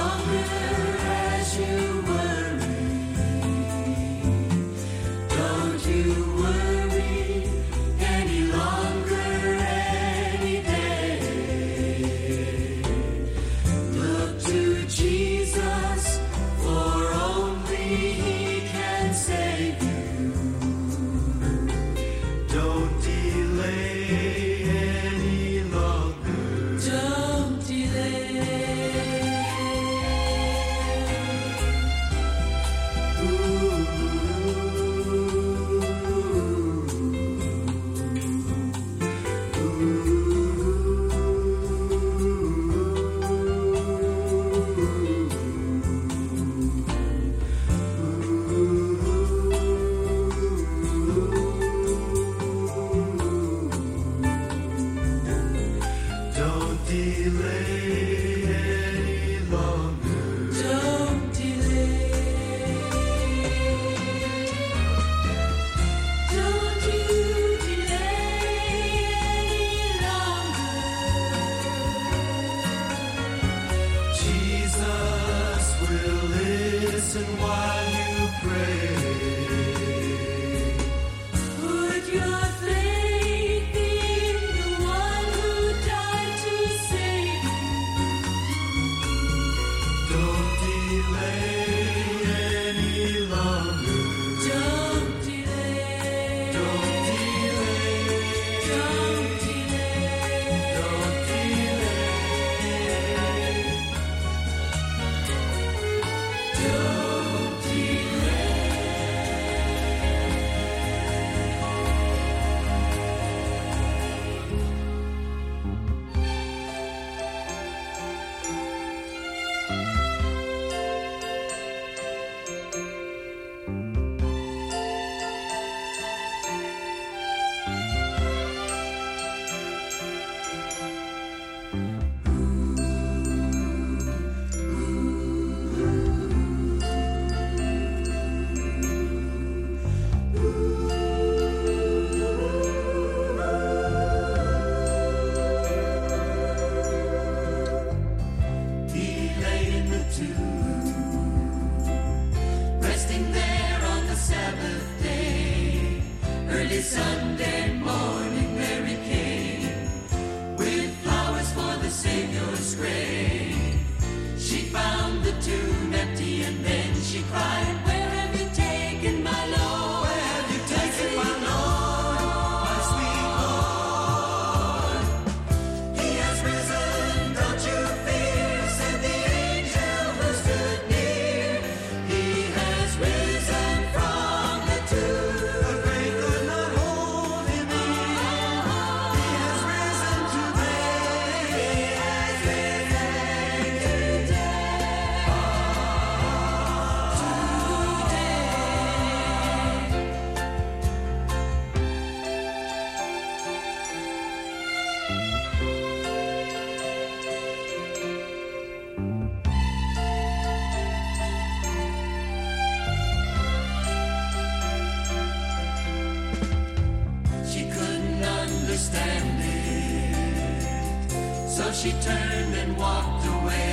she turned and walked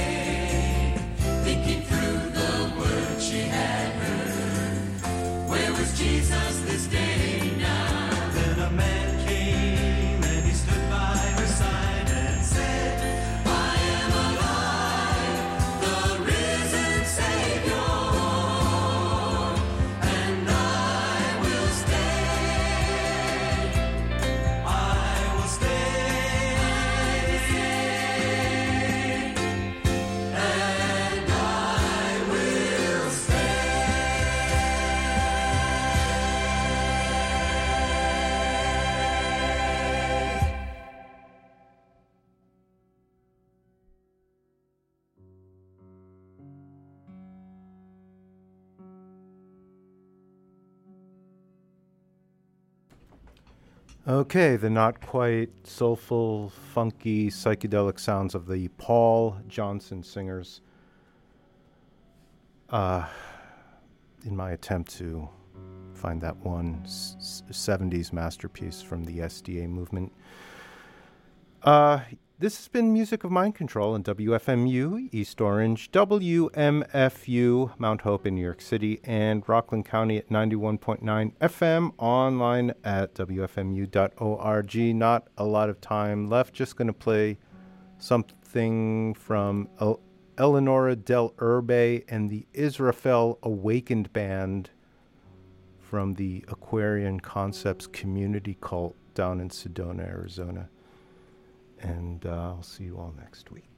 away, thinking through the words she had heard. Where was Jesus this day now? Then a man came and he stood by her side and said, I am alive, the risen Savior, and I will stay. I will stay. And I will stay. Okay, the not quite soulful, funky, psychedelic sounds of the Paul Johnson Singers. In my attempt to find that one 70s masterpiece from the SDA movement. This has been Music of Mind Control on WFMU, East Orange, WMFU, Mount Hope in New York City, and Rockland County at 91.9 FM, online at WFMU.org. Not a lot of time left, just going to play something from Eleonora Del Urbe and the Israfel Awakened Band from the Aquarian Concepts Community Cult down in Sedona, Arizona. And I'll see you all next week.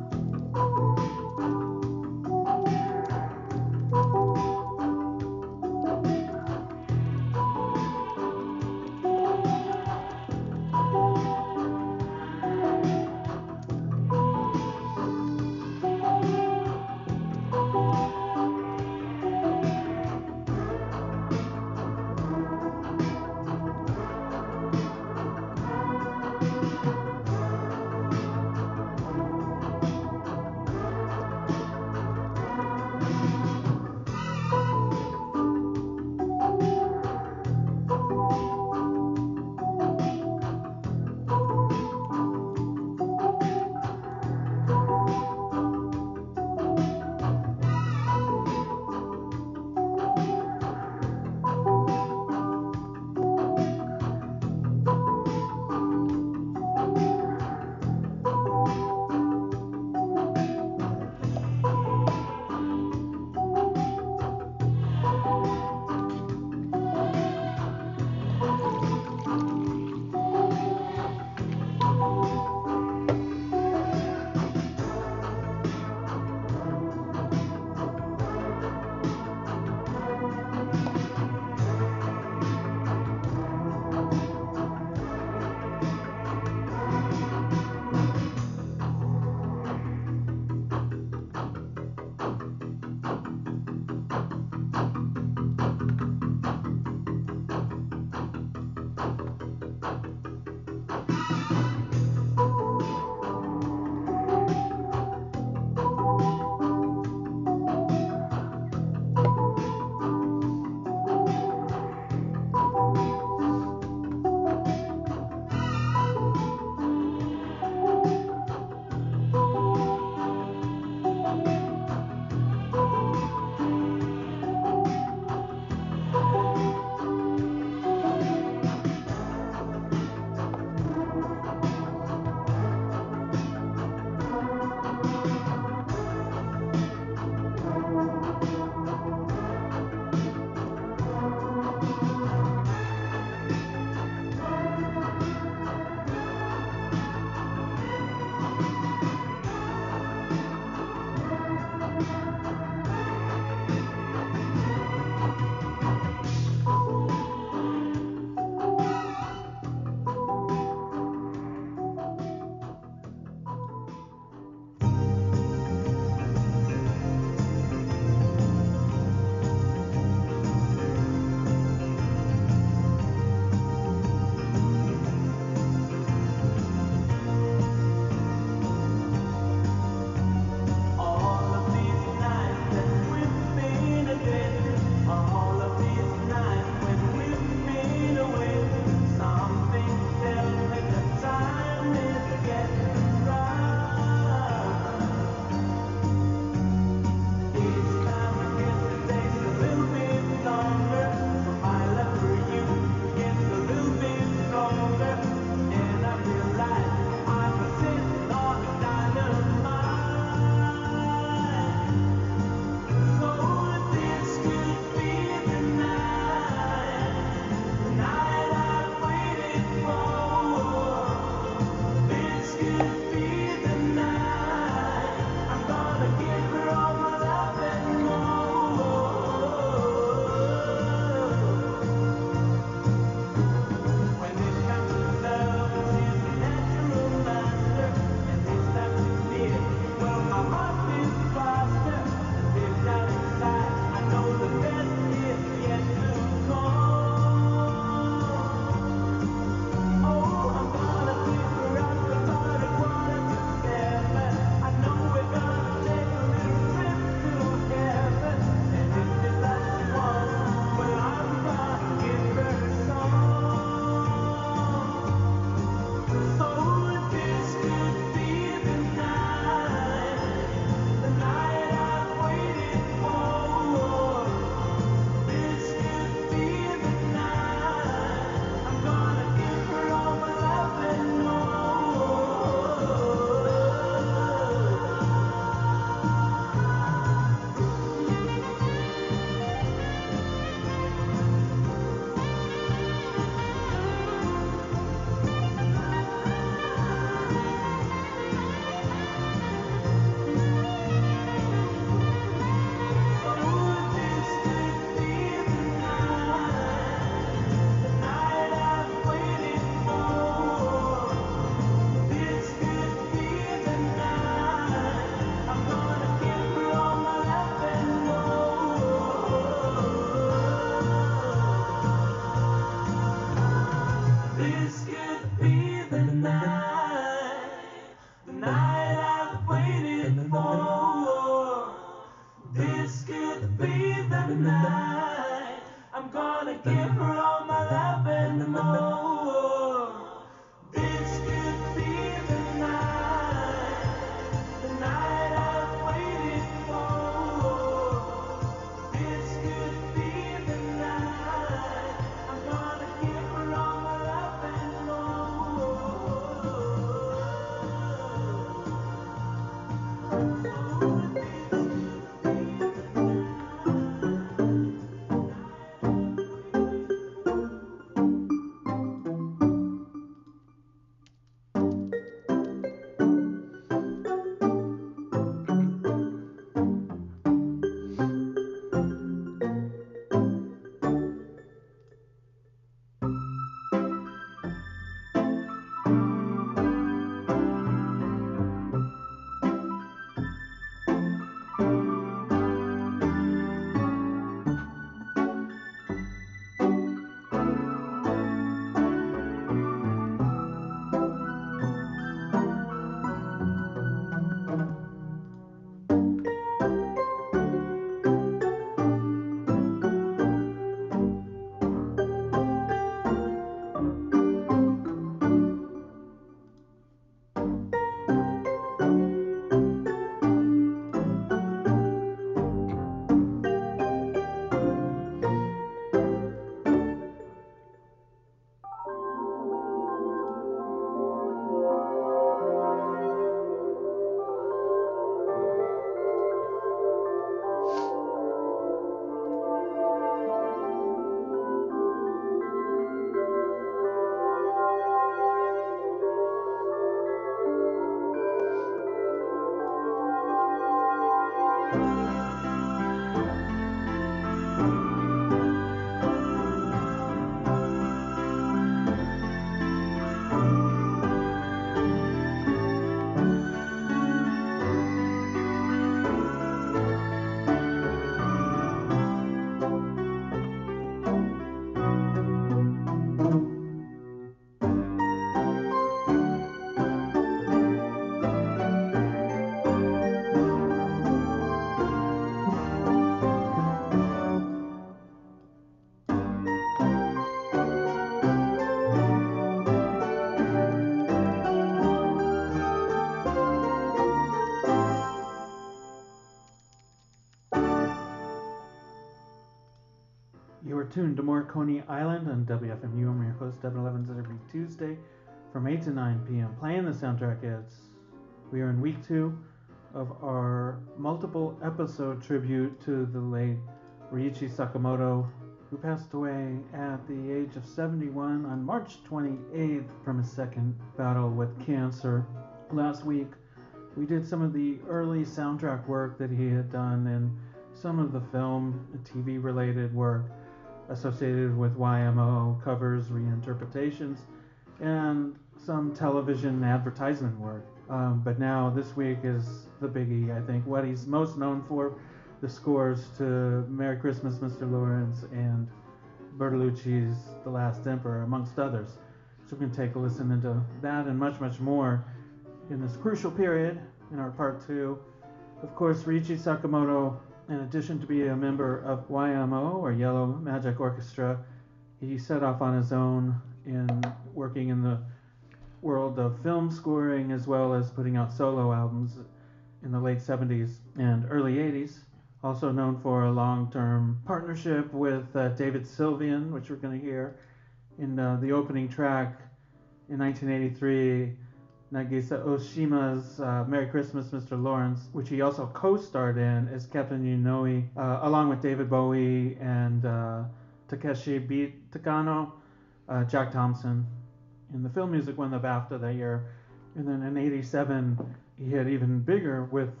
tuned to more Coney Island on WFMU. I'm your host, Devin Levins, every Tuesday from 8 to 9 p.m. Playing the soundtrack hits. We are in week 2 of our multiple episode tribute to the late Ryuichi Sakamoto, who passed away at the age of 71 on March 28th from his second battle with cancer. Last week, we did some of the early soundtrack work that he had done and some of the film and TV related work associated with YMO, covers, reinterpretations, and some television advertisement work. But now this week is the biggie, I think. What he's most known for, the scores to Merry Christmas, Mr. Lawrence, and Bertolucci's The Last Emperor, amongst others. So we can take a listen into that and much, much more in this crucial period in our part 2. Of course, Ryuichi Sakamoto, in addition to being a member of YMO, or Yellow Magic Orchestra, he set off on his own in working in the world of film scoring as well as putting out solo albums in the late 70s and early 80s. Also known for a long-term partnership with David Sylvian, which we're going to hear in the opening track in 1983, Nagisa Oshima's Merry Christmas, Mr. Lawrence, which he also co-starred in as Captain Inouye, along with David Bowie and Takeshi Beat Takano, Jack Thompson. And the film music won the BAFTA that year. And then in 87, he hit even bigger with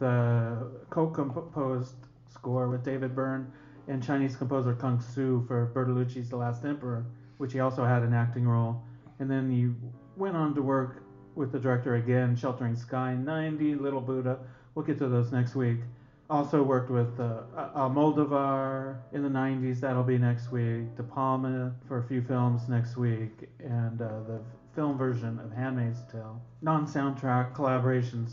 co-composed score with David Byrne and Chinese composer Kung Su for Bertolucci's The Last Emperor, which he also had an acting role. And then he went on to work with the director again, Sheltering Sky, 90, Little Buddha. We'll get to those next week. Also worked with Almodovar in the 90s, that'll be next week. De Palma for a few films next week, and the film version of Handmaid's Tale. Non-soundtrack collaborations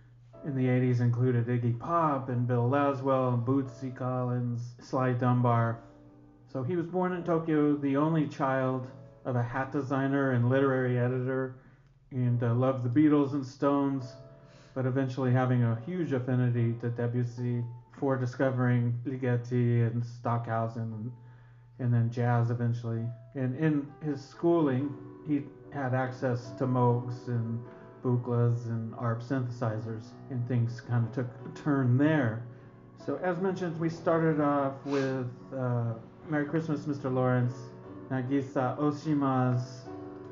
in the 80s included Iggy Pop and Bill Laswell and Bootsy Collins, Sly Dunbar. So he was born in Tokyo, the only child of a hat designer and literary editor, and loved the Beatles and Stones, but eventually having a huge affinity to Debussy before discovering Ligeti and Stockhausen and then jazz eventually. And in his schooling, he had access to Moogs and Buchlas and ARP synthesizers, and things kind of took a turn there. So as mentioned, we started off with Merry Christmas, Mr. Lawrence, Nagisa Oshima's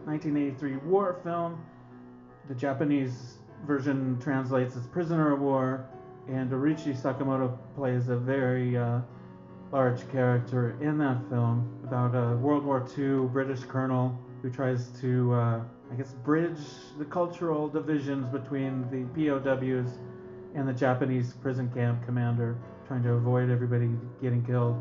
1983 war film. The Japanese version translates as Prisoner of War, and Ryuichi Sakamoto plays a very large character in that film about a World War II British colonel who tries to bridge the cultural divisions between the POWs and the Japanese prison camp commander, trying to avoid everybody getting killed.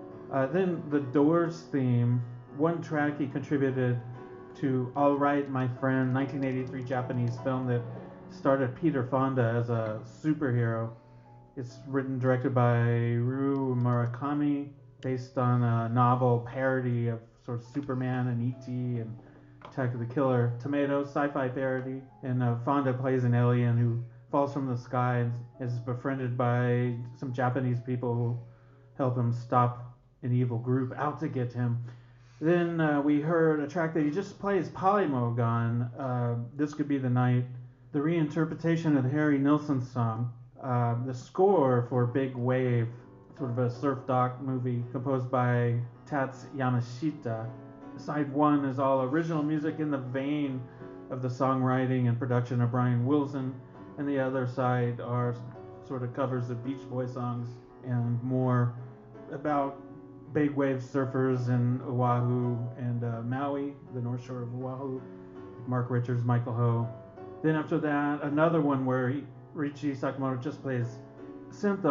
Then the Doors theme, one track he contributed to All Right, My Friend, 1983 Japanese film that started Peter Fonda as a superhero. It's written, directed by Ryu Murakami, based on a novel parody of sort of Superman and E.T. and Attack of the Killer Tomatoes, sci-fi parody. And Fonda plays an alien who falls from the sky and is befriended by some Japanese people who help him stop an evil group out to get him. Then we heard a track that he just plays Polymogon, This Could Be the Night, the reinterpretation of the Harry Nilsson song, the score for Big Wave, sort of a surf doc movie composed by Tats Yamashita. Side 1 is all original music in the vein of the songwriting and production of Brian Wilson, and the other side are sort of covers of Beach Boy songs and more about big wave surfers in Oahu and Maui, the North Shore of Oahu, Mark Richards, Michael Ho. Then after that, another one where Ryuichi Sakamoto just plays synth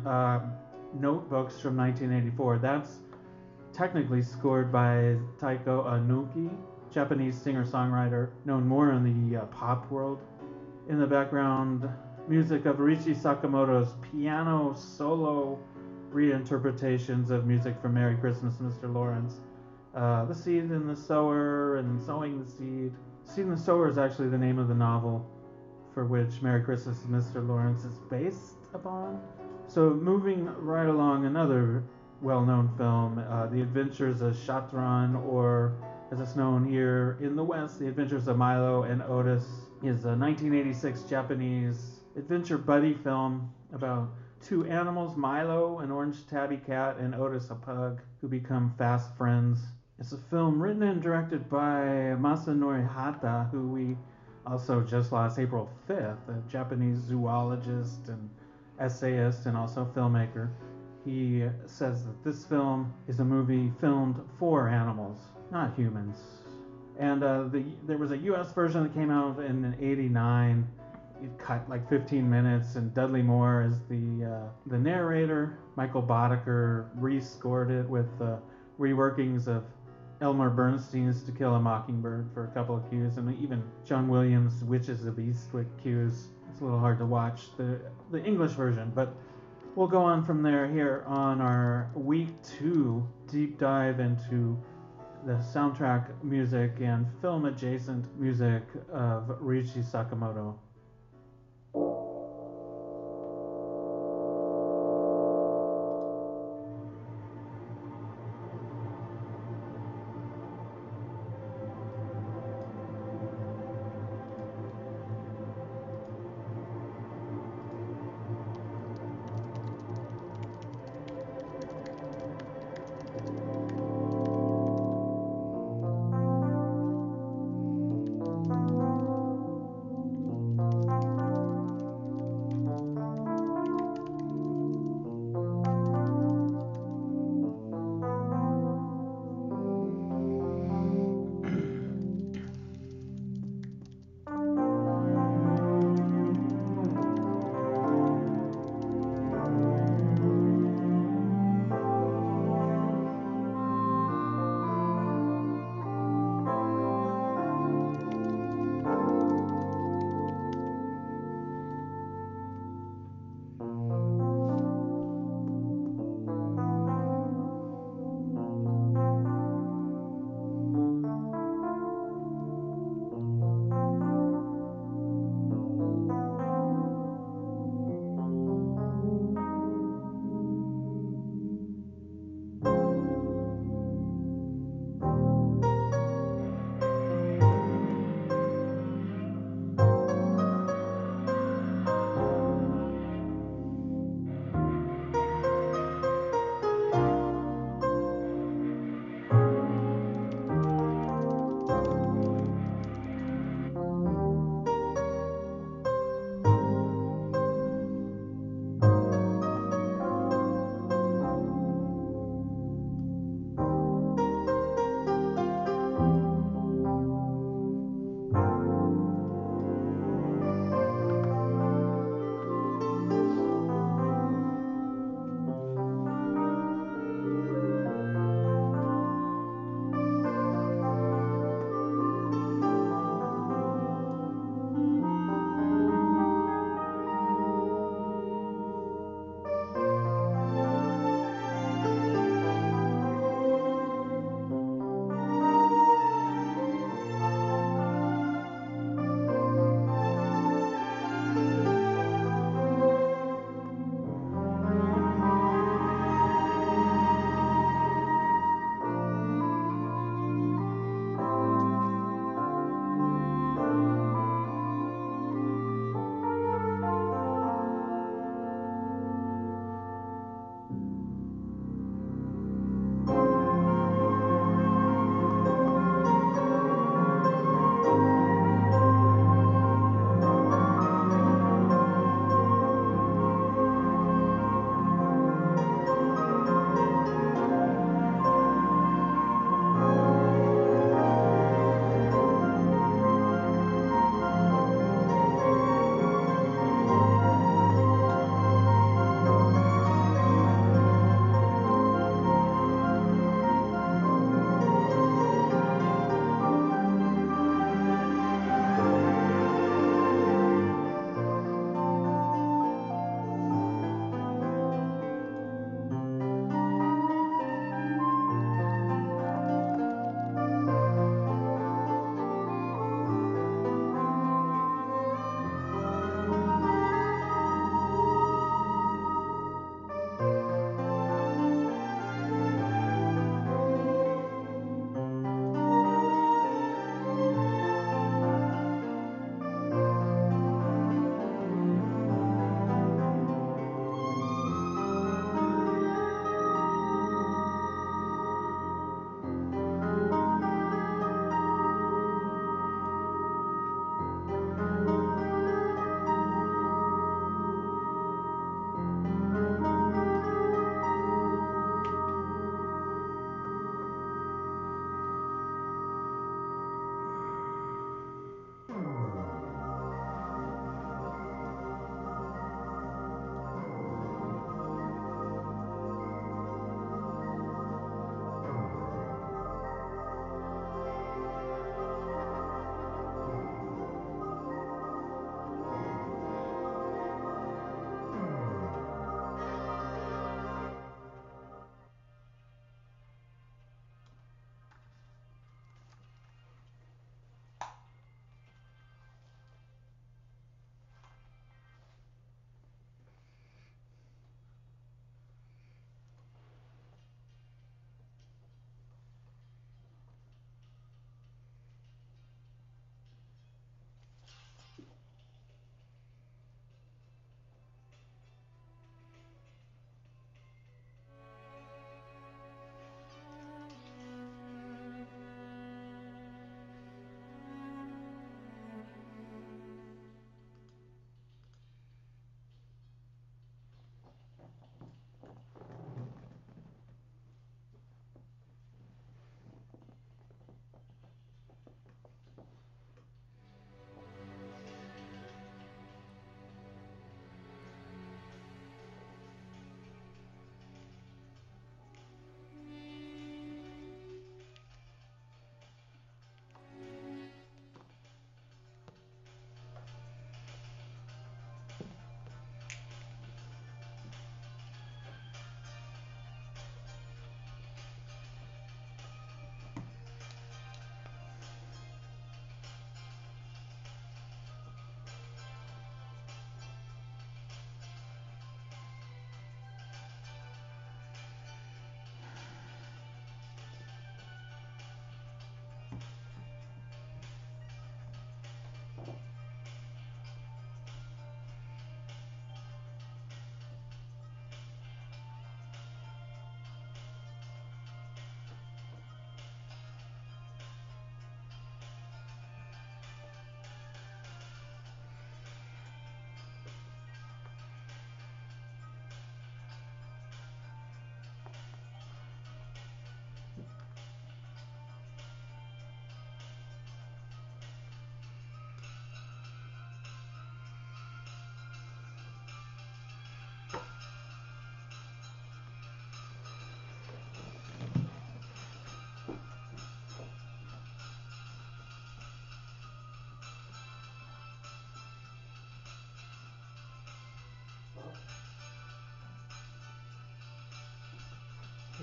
on Notebooks from 1984. That's technically scored by Taiko Anuki, Japanese singer-songwriter known more in the pop world. In the background, music of Ryuichi Sakamoto's piano solo reinterpretations of music from Merry Christmas, Mr. Lawrence. The Seed and the Sower and Sowing the Seed. Seed and the Sower is actually the name of the novel for which Merry Christmas, Mr. Lawrence is based upon. So moving right along, another well-known film, The Adventures of Shatran, or as it's known here in the West, The Adventures of Milo and Otis, is a 1986 Japanese adventure buddy film about two animals, Milo, an orange tabby cat, and Otis, a pug, who become fast friends. It's a film written and directed by Masanori Hata, who we also just lost April 5th, a Japanese zoologist and essayist and also filmmaker. He says that this film is a movie filmed for animals, not humans. And there was a U.S. version that came out in '89. It cut like 15 minutes, and Dudley Moore is the narrator. Michael Boddicker rescored it with reworkings of Elmer Bernstein's To Kill a Mockingbird for a couple of cues, and even John Williams' Witches of Eastwick cues. It's a little hard to watch the English version, but we'll go on from there here on our week 2 deep dive into the soundtrack music and film adjacent music of Ryuichi Sakamoto.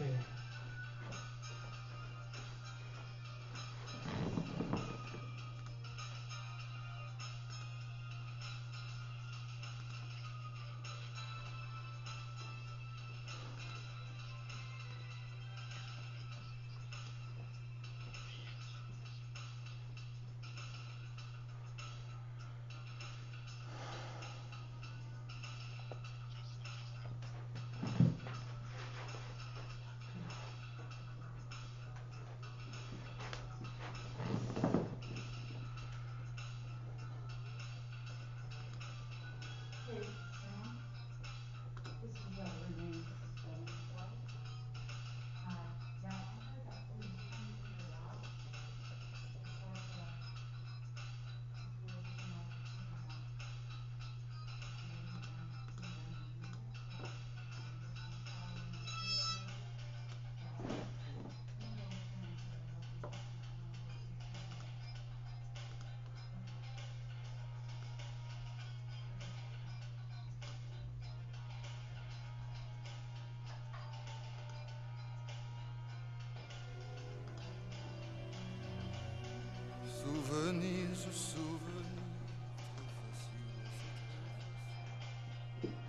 Souvenirs, souvenirs, trop faciles, c'est trop facile.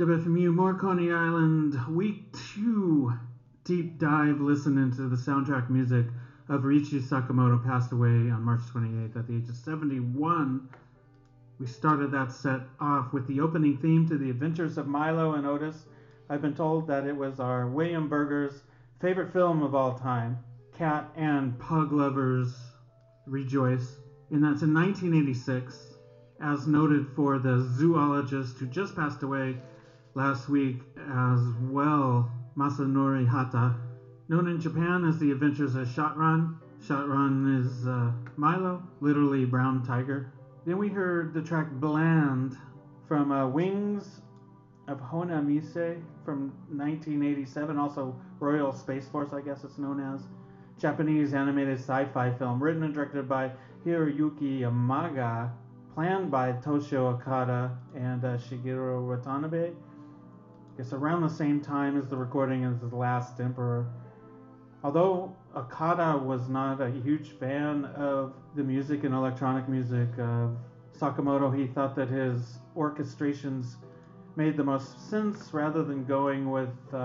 WFMU, more Coney Island, week 2, deep dive listening to the soundtrack music of Riichi Sakamoto, passed away on March 28th at the age of 71. We started that set off with the opening theme to The Adventures of Milo and Otis. I've been told that it was our William Burger's favorite film of all time. Cat and pug lovers rejoice. And that's in 1986, as noted for the zoologist who just passed away last week as well, Masanori Hata. Known in Japan as The Adventures of Shotron. Shotron is Milo, literally brown tiger. Then we heard the track Bland from Wings of Honamise from 1987, also Royal Space Force, I guess it's known as. Japanese animated sci-fi film written and directed by Hiroyuki Yamaga, planned by Toshio Okada and Shigeru Watanabe. I guess around the same time as the recording of The Last Emperor. Although Okada was not a huge fan of the music and electronic music of Sakamoto, he thought that his orchestrations made the most sense rather than going with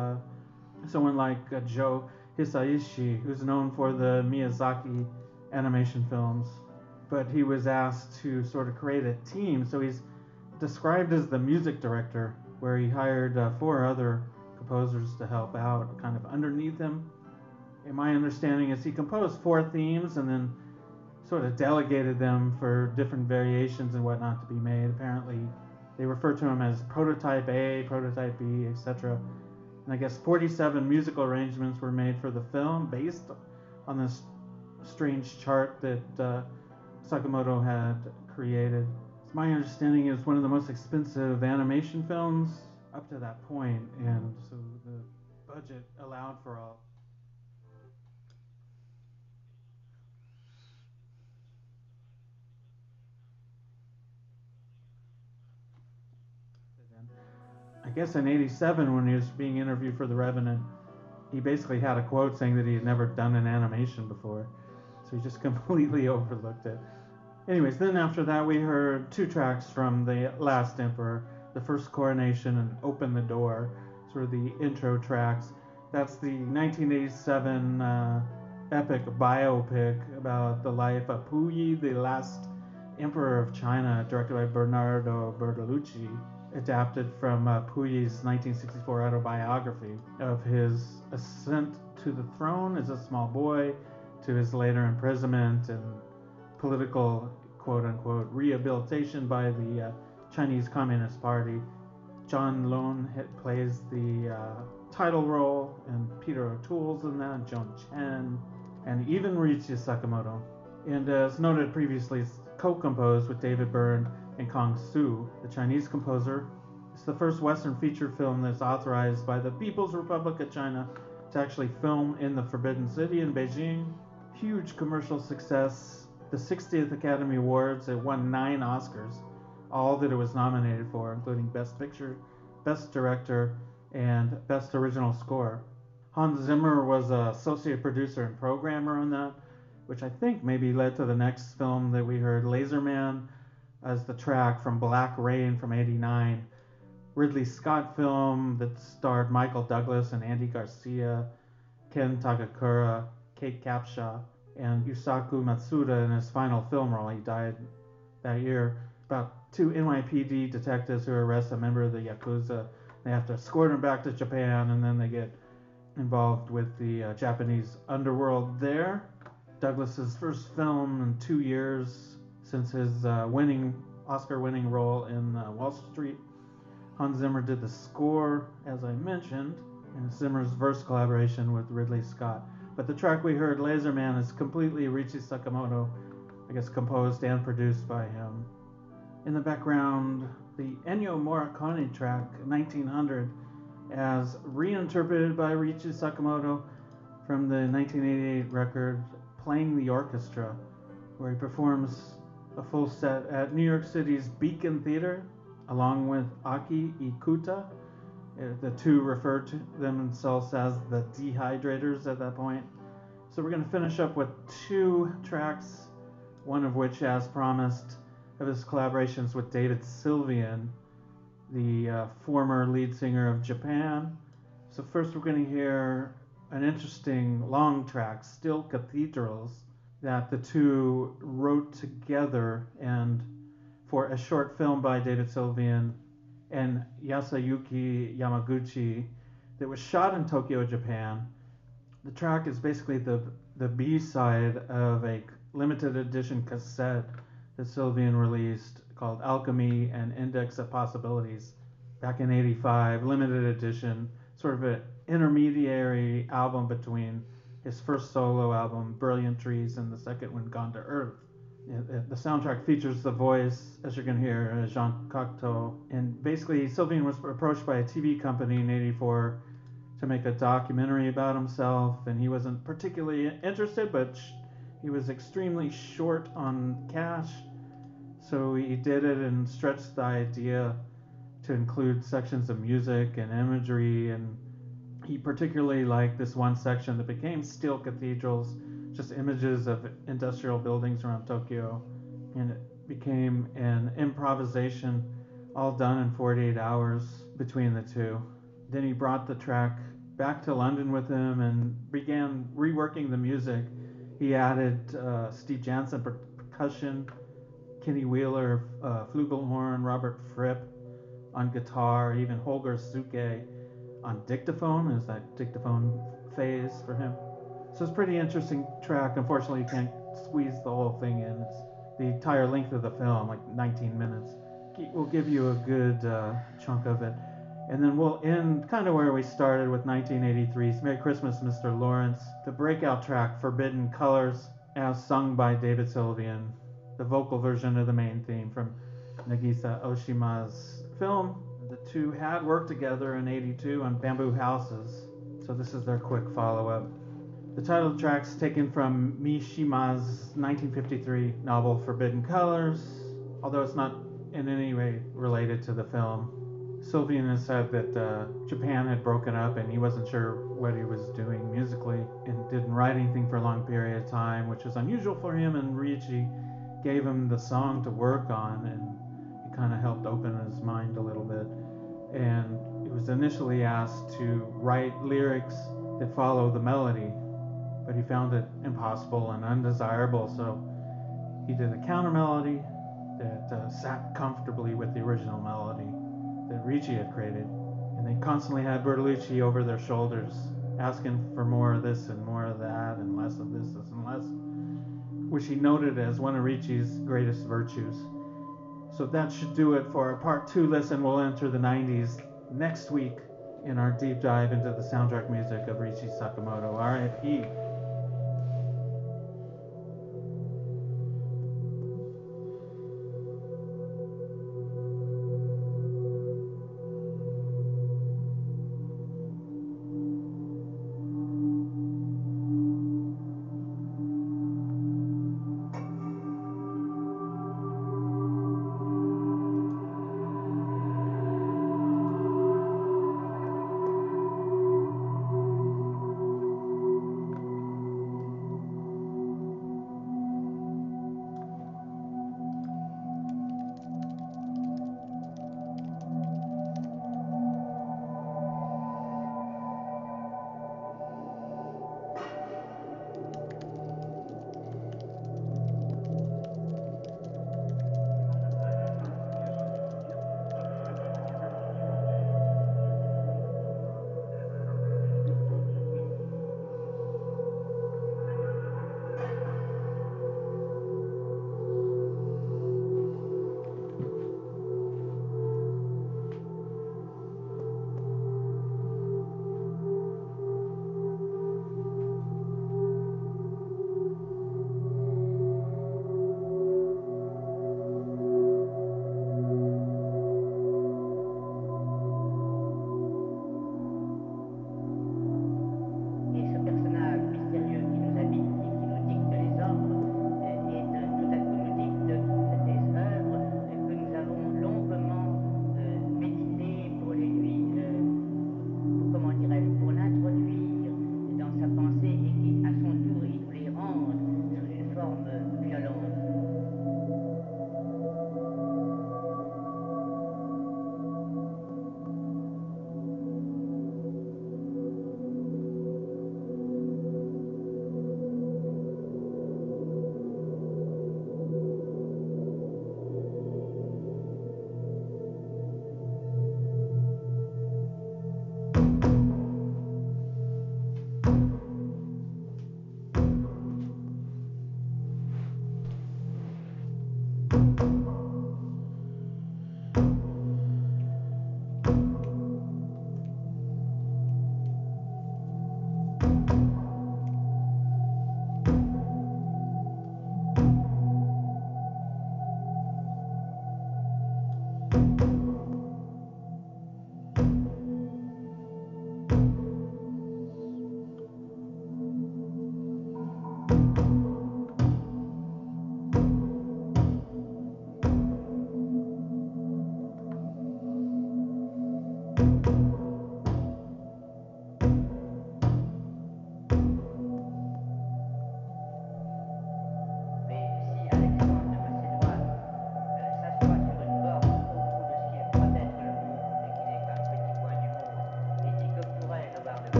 someone like Joe Hisaishi, who's known for the Miyazaki animation films. But he was asked to sort of create a team, so he's described as the music director, where he hired 4 other composers to help out kind of underneath him. And my understanding is he composed 4 themes and then sort of delegated them for different variations and whatnot to be made. Apparently they refer to him as Prototype A, Prototype B, etc. And I guess 47 musical arrangements were made for the film based on this strange chart that Sakamoto had created. My understanding is one of the most expensive animation films up to that point, and so the budget allowed for all. I guess in '87, when he was being interviewed for The Revenant, he basically had a quote saying that he had never done an animation before, so he just completely overlooked it. Anyways, then after that we heard 2 tracks from The Last Emperor, The First Coronation and Open the Door, sort of the intro tracks. That's the 1987 epic biopic about the life of Puyi, the last emperor of China, directed by Bernardo Bertolucci, adapted from Puyi's 1964 autobiography of his ascent to the throne as a small boy, to his later imprisonment and political quote-unquote rehabilitation by the Chinese Communist Party. John Lone plays the title role, and Peter O'Toole's in that, Joan Chen, and even Riichi Sakamoto. And as noted previously, it's co-composed with David Byrne and Kang Su, the Chinese composer. It's the first Western feature film that's authorized by the People's Republic of China to actually film in the Forbidden City in Beijing. Huge commercial success. The 60th Academy Awards, it won 9 Oscars, all that it was nominated for, including Best Picture, Best Director, and Best Original Score. Hans Zimmer was an associate producer and programmer on that, which I think maybe led to the next film that we heard, Laserman, as the track from Black Rain from '89. Ridley Scott film that starred Michael Douglas and Andy Garcia, Ken Takakura, Kate Capshaw, and Yusaku Matsuda in his final film role. He died that year. About 2 NYPD detectives who arrest a member of the Yakuza. They have to escort him back to Japan, and then they get involved with the Japanese underworld there. Douglas's first film in 2 years since his Oscar-winning role in Wall Street. Hans Zimmer did the score, as I mentioned, and Zimmer's verse collaboration with Ridley Scott. But the track we heard, Laserman, is completely Riichi Sakamoto, I guess composed and produced by him. In the background, the Ennio Morricone track, 1900, as reinterpreted by Riichi Sakamoto from the 1988 record Playing the Orchestra, where he performs a full set at New York City's Beacon Theater, along with Aki Ikuta. The 2 referred to themselves as the Dehydrators at that point. So we're going to finish up with 2 tracks, one of which, as promised, of his collaborations with David Sylvian. the former lead singer of Japan. So first we're going to hear an interesting long track, Still Cathedrals, that the two wrote together and for a short film by David Sylvian and Yasuyuki Yamaguchi that was shot in Tokyo, Japan. The track is basically the B-side of a limited edition cassette that Sylvian released called Alchemy and Index of Possibilities back in '85, limited edition, sort of an intermediary album between his first solo album, Brilliant Trees, and the second one, Gone to Earth. The soundtrack features the voice, as you're going to hear, Jean Cocteau. And basically, Sylvian was approached by a TV company in '84 to make a documentary about himself, and he wasn't particularly interested, but he was extremely short on cash. So he did it and stretched the idea to include sections of music and imagery, and he particularly liked this one section that became Still Cathedrals, just images of industrial buildings around Tokyo, and it became an improvisation all done in 48 hours between the two. Then he brought the track back to London with him and began reworking the music. He added Steve Jansen percussion, Kenny Wheeler flugelhorn, Robert Fripp on guitar, even Holger Suke on dictaphone, is that dictaphone phase for him. So it's a pretty interesting track. Unfortunately, you can't squeeze the whole thing in. It's the entire length of the film, like 19 minutes. We'll give you a good chunk of it. And then we'll end kind of where we started with 1983's Merry Christmas, Mr. Lawrence, the breakout track, Forbidden Colors, as sung by David Sylvian, the vocal version of the main theme from Nagisa Oshima's film. The two had worked together in '82 on Bamboo Houses, so this is their quick follow-up. The title track's taken from Mishima's 1953 novel Forbidden Colors, although it's not in any way related to the film. Sylvian has said that Japan had broken up and he wasn't sure what he was doing musically and didn't write anything for a long period of time, which is unusual for him, and Ricci gave him the song to work on, and it kind of helped open his mind a little bit. And he was initially asked to write lyrics that follow the melody, but he found it impossible and undesirable, so he did a counter melody that sat comfortably with the original melody that Ricci had created. And they constantly had Bertolucci over their shoulders, asking for more of this and more of that, and less of this and less, which he noted as one of Ricci's greatest virtues. So that should do it for our part 2 listen. We'll enter the 90s next week in our deep dive into the soundtrack music of Ryuichi Sakamoto, R.I.P.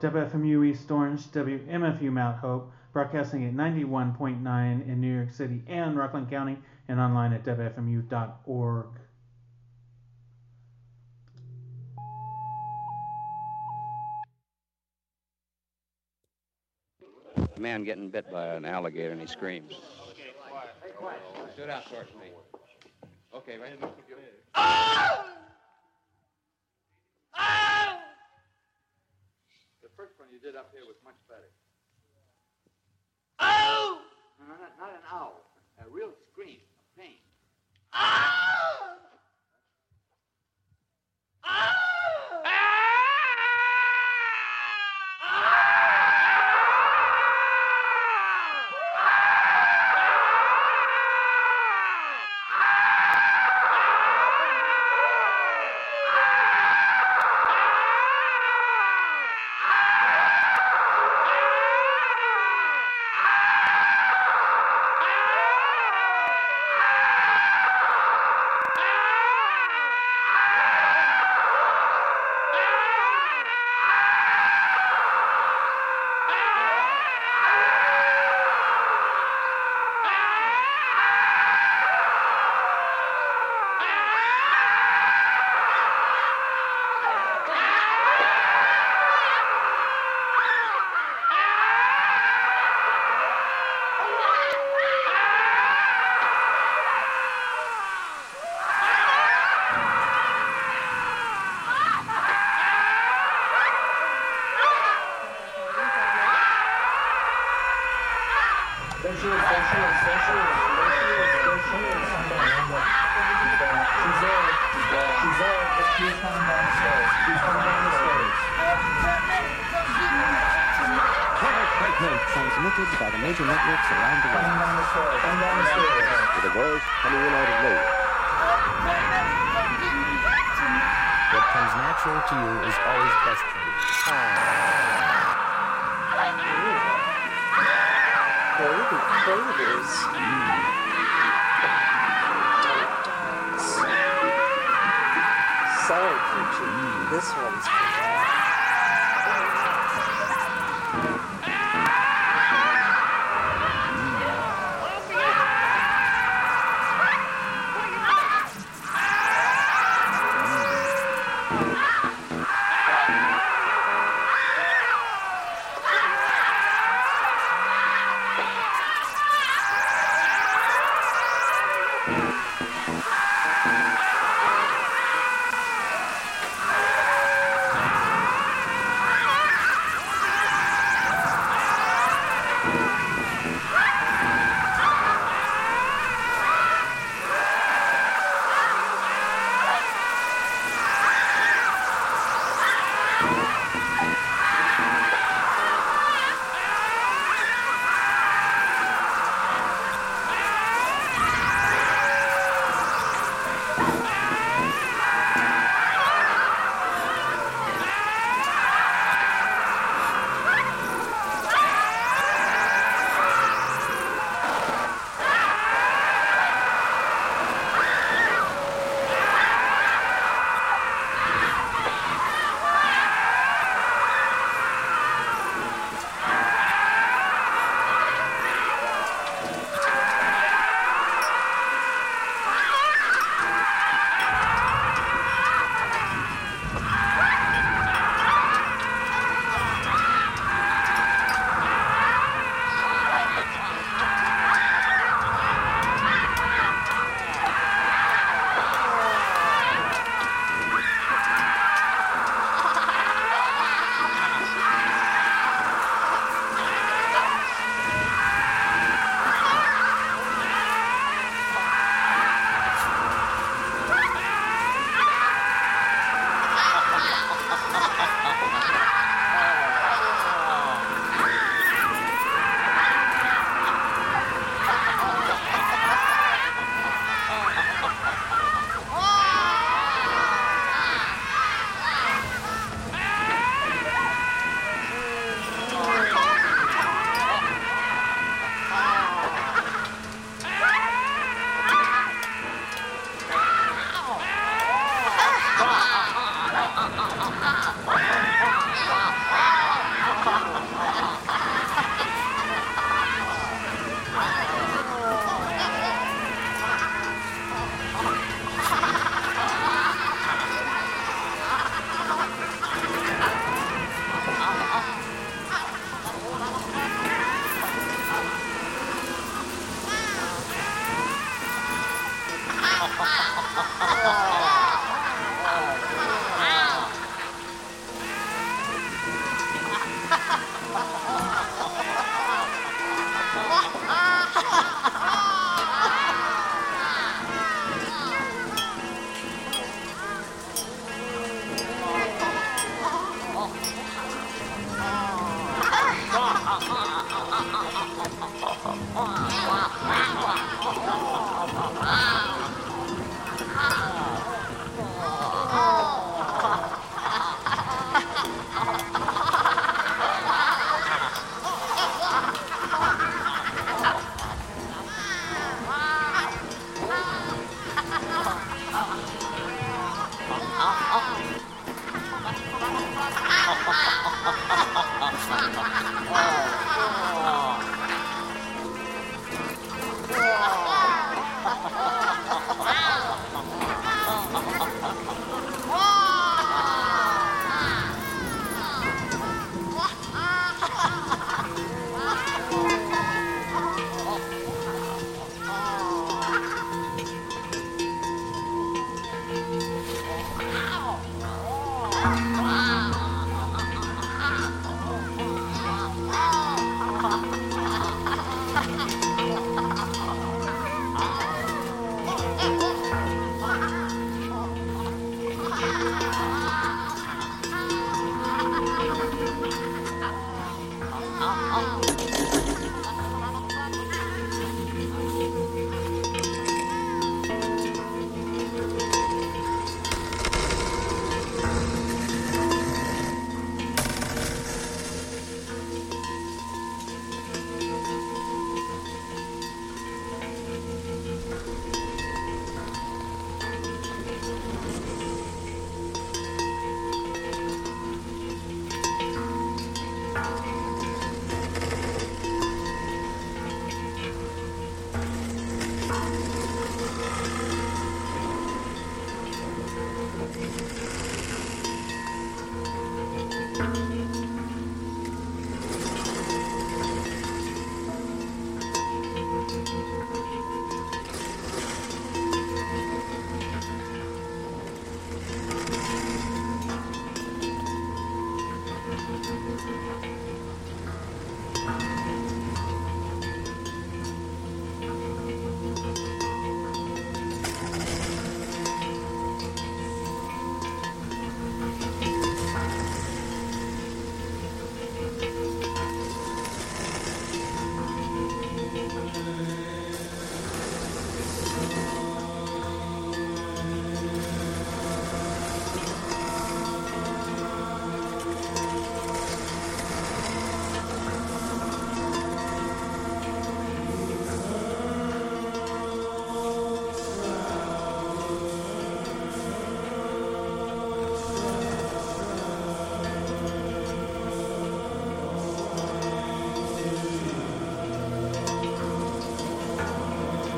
WFMU East Orange, WMFU Mount Hope, broadcasting at 91.9 in New York City and Rockland County, and online at WFMU.org. A man getting bit by an alligator and he screams. Stood out towards me. Okay, right. The first one you did up here was much better. No, not an owl. A real scream of pain. Transmitted by the major networks around the world. With a voice coming in out of nowhere. What comes natural to you is always best for you. Baby babies. Sorry, Peachy. This one's for you.